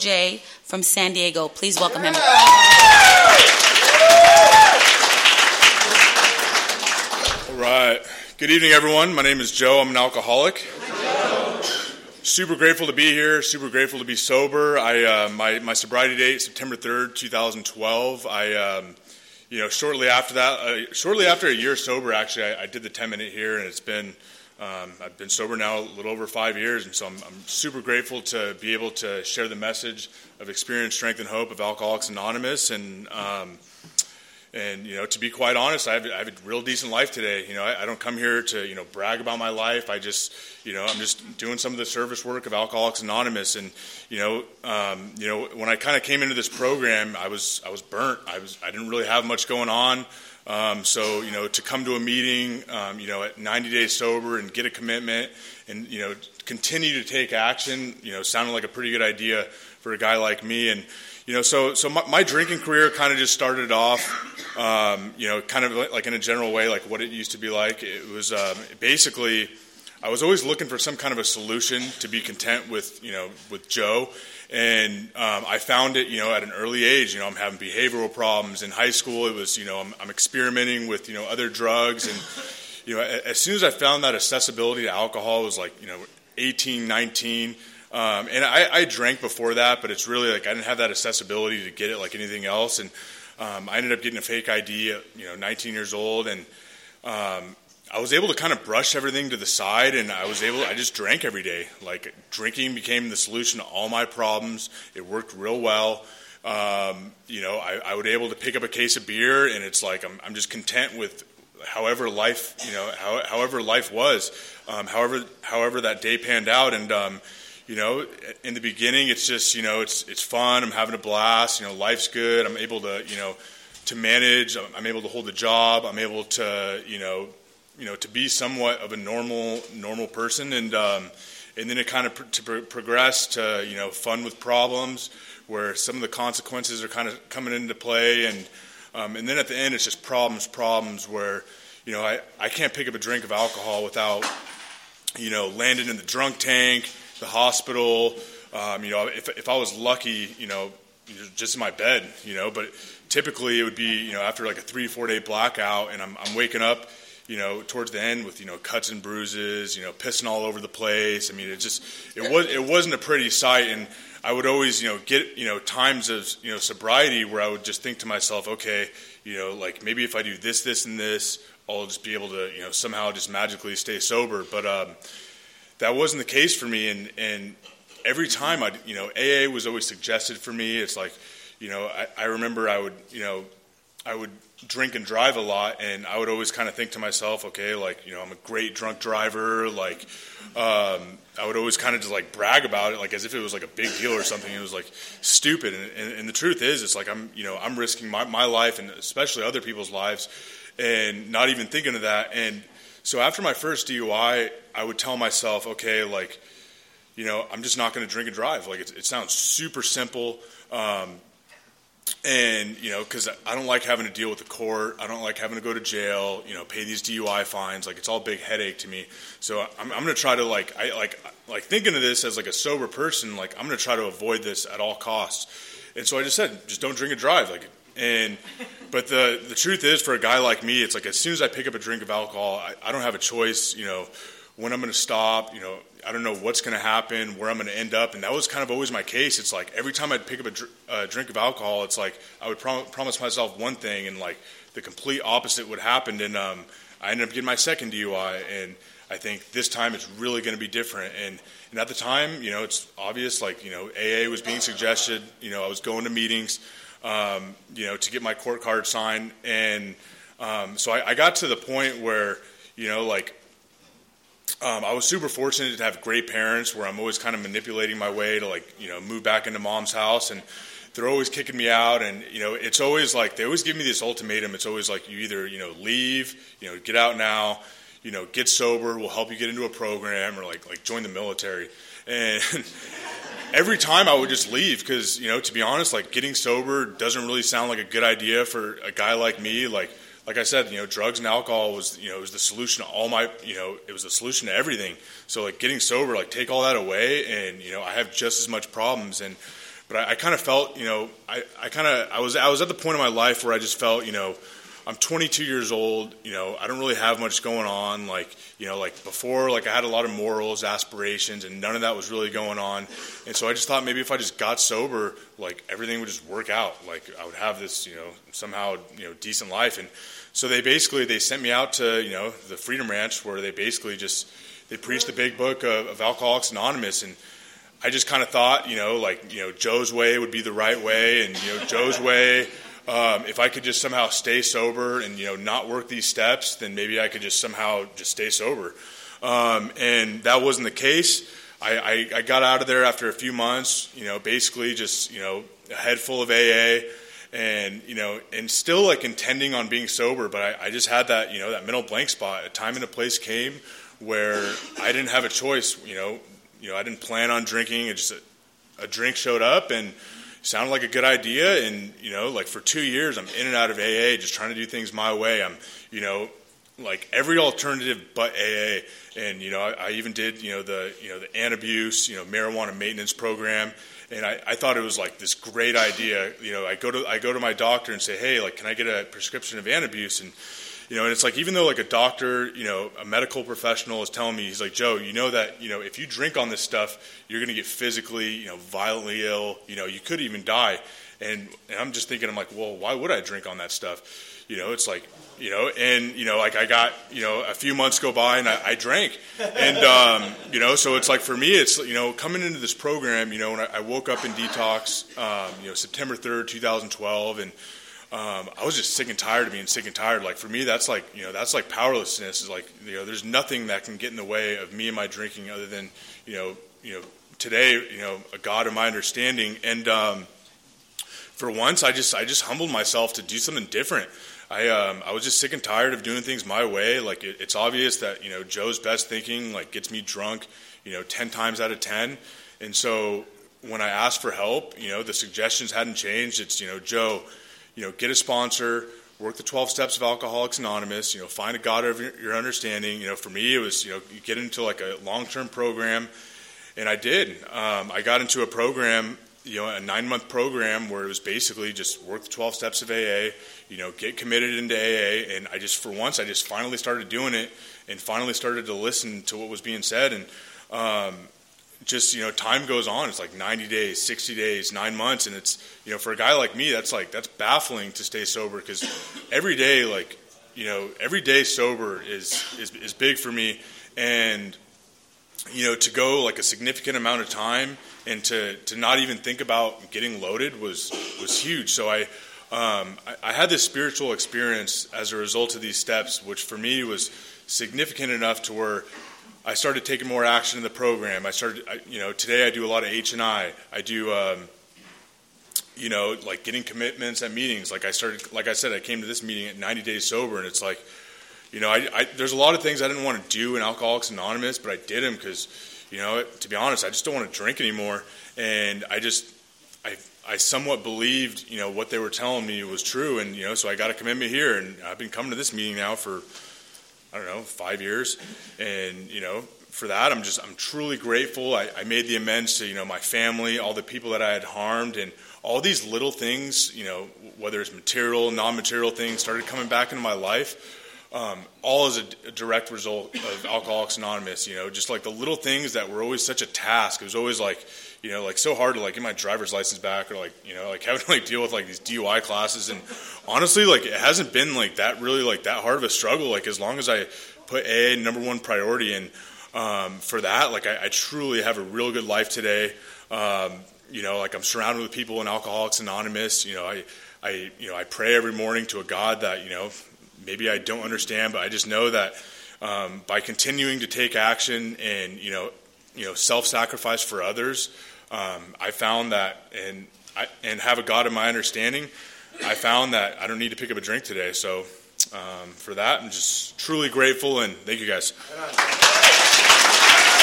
Jay from San Diego. Please welcome him. All right. Good evening, everyone. My name is Joe. I'm an alcoholic. Super grateful to be here. Super grateful to be sober. My sobriety date, September 3rd, 2012. Shortly after a year sober, actually, I did the 10-minute here, and it's been I've been sober now a little over 5 years, and so I'm super grateful to be able to share the message of experience, strength, and hope of Alcoholics Anonymous. And to be quite honest, I have a real decent life today. I don't come here to brag about my life. I'm just doing some of the service work of Alcoholics Anonymous. And when I kind of came into this program, I was burnt. I didn't really have much going on. So to come to a meeting, at 90 days sober and get a commitment and, continue to take action, sounded like a pretty good idea for a guy like me. And, so my drinking career kind of just started off, kind of like in a general way, like what it used to be like. It was basically, I was always looking for some kind of a solution to be content with Joe. And I found it, at an early age. I'm having behavioral problems. In high school, it was, I'm experimenting with, other drugs. And, as soon as I found that accessibility to alcohol, it was like, 18, 19. And I drank before that, but it's really like I didn't have that accessibility to get it like anything else. And I ended up getting a fake ID at, 19 years old. And I was able to kind of brush everything to the side, and I just drank every day. Like, drinking became the solution to all my problems. It worked real well. I would able to pick up a case of beer, and it's like I'm just content with however life, however life was, however that day panned out. And, in the beginning, it's just, it's fun. I'm having a blast. Life's good. I'm able to manage. I'm able to hold a job. I'm able to, to be somewhat of a normal person, and then it kind of progressed to fun with problems, where some of the consequences are kind of coming into play, and then at the end it's just problems where I can't pick up a drink of alcohol without landing in the drunk tank, the hospital, if I was lucky, just in my bed, but typically it would be after like a 3-4 day blackout, and I'm waking up towards the end with, cuts and bruises, pissing all over the place. I mean, it wasn't a pretty sight. And I would always, get, times of, sobriety where I would just think to myself, okay, like maybe if I do this, this, and this, I'll just be able to, somehow just magically stay sober. But that wasn't the case for me. And every time AA was always suggested for me. It's like, I remember I would drink and drive a lot, and I would always kind of think to myself, okay, like, I'm a great drunk driver, like, I would always kind of just like brag about it, like as if it was like a big deal or something. It was like stupid, and the truth is, it's like I'm risking my life, and especially other people's lives, and not even thinking of that. And so after my first DUI, I would tell myself, okay, like, I'm just not going to drink and drive. Like, it sounds super simple. And, because I don't like having to deal with the court. I don't like having to go to jail, pay these DUI fines. Like, it's all a big headache to me. So I'm going to try to, like thinking of this as, like, a sober person, like, I'm going to try to avoid this at all costs. And so I just said, just don't drink and drive. But the truth is, for a guy like me, it's like as soon as I pick up a drink of alcohol, I don't have a choice, when I'm going to stop, I don't know what's going to happen, where I'm going to end up. And that was kind of always my case. It's like every time I'd pick up a drink of alcohol, it's like I would promise myself one thing, and like the complete opposite would happen. And I ended up getting my second DUI. And I think this time it's really going to be different. And at the time, it's obvious, like, AA was being suggested. I was going to meetings, to get my court card signed. And so I got to the point where, I was super fortunate to have great parents, where I'm always kind of manipulating my way to, like, move back into mom's house, and they're always kicking me out. And, it's always like, they always give me this ultimatum. It's always like, you either, leave, get out now, get sober, we'll help you get into a program, or like join the military. And every time I would just leave, because, to be honest, like, getting sober doesn't really sound like a good idea for a guy like me. Like I said, drugs and alcohol was, was the solution to all my, it was the solution to everything. So, like, getting sober, like, take all that away, and, I have just as much problems. but I kind of felt, I was at the point in my life where I just felt, I'm 22 years old, I don't really have much going on, like before, I had a lot of morals, aspirations, and none of that was really going on, and so I just thought maybe if I just got sober, everything would just work out, I would have this, somehow, decent life, and so they sent me out to, the Freedom Ranch, where they basically they preached the big book of Alcoholics Anonymous, and I just kind of thought, Joe's way would be the right way, and, Joe's way, if I could just somehow stay sober and, not work these steps, then maybe I could just somehow just stay sober. And that wasn't the case. I got out of there after a few months, basically just, a head full of AA and, and still intending on being sober. But I just had that, that mental blank spot. A time and a place came where I didn't have a choice, I didn't plan on drinking. It just a drink showed up and sounded like a good idea. And, for 2 years, I'm in and out of AA, just trying to do things my way. I'm, every alternative but AA. And, I even did, the anti-abuse, marijuana maintenance program. And I thought it was this great idea. I go to my doctor and say, hey, can I get a prescription of anti-abuse? And, and it's even though a doctor, a medical professional is telling me, he's like, Joe, that, if you drink on this stuff, you're going to get physically, violently ill, you could even die. And I'm just thinking, I'm like, well, why would I drink on that stuff? It's I got, a few months go by and I drank. And, so it's for me, it's, coming into this program, when I woke up in detox, September 3rd, 2012, and, I was just sick and tired of being sick and tired. For me, that's that's powerlessness. Is there's nothing that can get in the way of me and my drinking other than, today, a God of my understanding. And for once, I just humbled myself to do something different. I was just sick and tired of doing things my way. It's obvious that Joe's best thinking gets me drunk, 10 times out of 10. And so when I asked for help, the suggestions hadn't changed. It's Joe, get a sponsor, work the 12 steps of Alcoholics Anonymous, find a God of your understanding. For me, it was, you get into a long-term program, and I did. I got into a program, a 9-month program where it was basically just work the 12 steps of AA, get committed into AA, and I just finally started doing it and finally started to listen to what was being said, and time goes on. It's 90 days, 60 days, 9 months, and it's, for a guy like me, that's baffling to stay sober, because every day, every day sober is big for me, and, to go a significant amount of time and to not even think about getting loaded was huge. So I had this spiritual experience as a result of these steps, which for me was significant enough to where I started taking more action in the program. Today I do a lot of H&I. I do, getting commitments at meetings. I said, I came to this meeting at 90 days sober, and it's there's a lot of things I didn't want to do in Alcoholics Anonymous, but I did them because, to be honest, I just don't want to drink anymore. And I somewhat believed, what they were telling me was true. And, so I got a commitment here, and I've been coming to this meeting now for, 5 years. And, for that, I'm truly grateful. I made the amends to, my family, all the people that I had harmed, and all these little things, whether it's material, non-material things, started coming back into my life. All as a direct result of Alcoholics Anonymous, just the little things that were always such a task. It was always so hard to get my driver's license back, or having to deal with these DUI classes. And honestly, it hasn't been that really that hard of a struggle. As long as I put AA number one priority, and for that, I truly have a real good life today. I'm surrounded with people in Alcoholics Anonymous. I pray every morning to a God that maybe I don't understand, but I just know that by continuing to take action and self-sacrifice for others, I found that, and have a God of my understanding, I found that I don't need to pick up a drink today. So for that, I'm just truly grateful, and thank you guys.